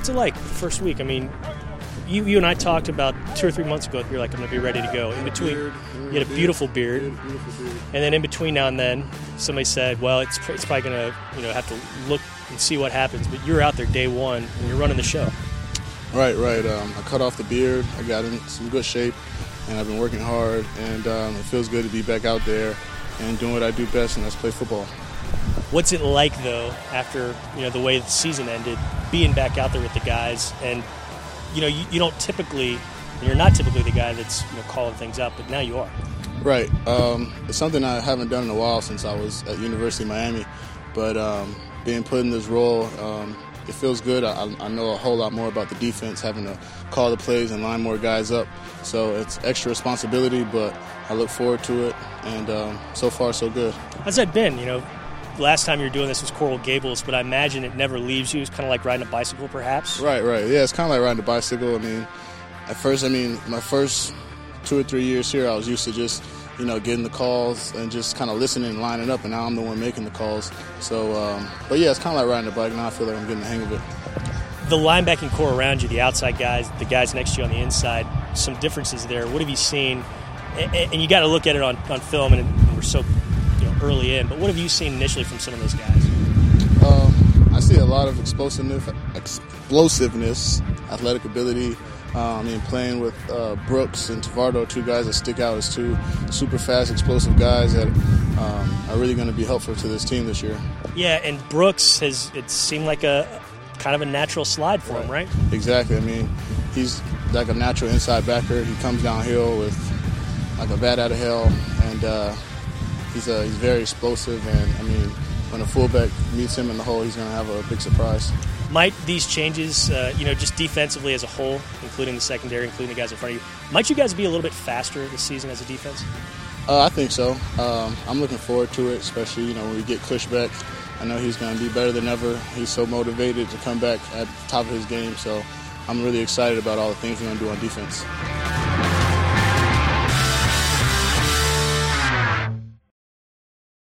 What's it like the first week? I mean, you and I talked about 2 or 3 months ago. You're like, I'm going to be ready to go. In between, you had a beautiful beard. And then in between now and then, somebody said, well, it's probably going to have to look and see what happens. But you're out there day one, and you're running the show. Right. I cut off the beard. I got in some good shape, and I've been working hard. And it feels good to be back out there and doing what I do best, and that's play football. What's it like, though, after the way the season ended, being back out there with the guys? And you're not typically the guy that's calling things up, but now you are. Right. It's something I haven't done in a while since I was at University of Miami, but being put in this role, it feels good. I know a whole lot more about the defense, having to call the plays and line more guys up. So it's extra responsibility, but I look forward to it, and so far so good. How's that been? Last time you were doing this was Coral Gables, but I imagine it never leaves you. It's kind of like riding a bicycle, perhaps? Right. Yeah, it's kind of like riding a bicycle. At first, my first 2 or 3 years here, I was used to just, getting the calls and just kind of listening and lining up, and now I'm the one making the calls. So, but yeah, it's kind of like riding a bike. Now I feel like I'm getting the hang of it. The linebacking core around you, the outside guys, the guys next to you on the inside, some differences there. What have you seen? And you got to look at it on film, and we're so early in, but what have you seen initially from some of those guys? I see a lot of explosiveness, athletic ability. Playing with Brooks and Tevardo, two guys that stick out as two super fast, explosive guys that are really going to be helpful to this team this year. Yeah, and Brooks it seemed like a kind of a natural slide for him, right? Exactly. He's like a natural inside backer. He comes downhill with like a bat out of hell, and he's very explosive, and when a fullback meets him in the hole, he's going to have a big surprise. Might these changes, just defensively as a whole, including the secondary, including the guys in front of you, might you guys be a little bit faster this season as a defense? I think so. I'm looking forward to it, especially when we get Cush back. I know he's going to be better than ever. He's so motivated to come back at the top of his game, so I'm really excited about all the things we're going to do on defense.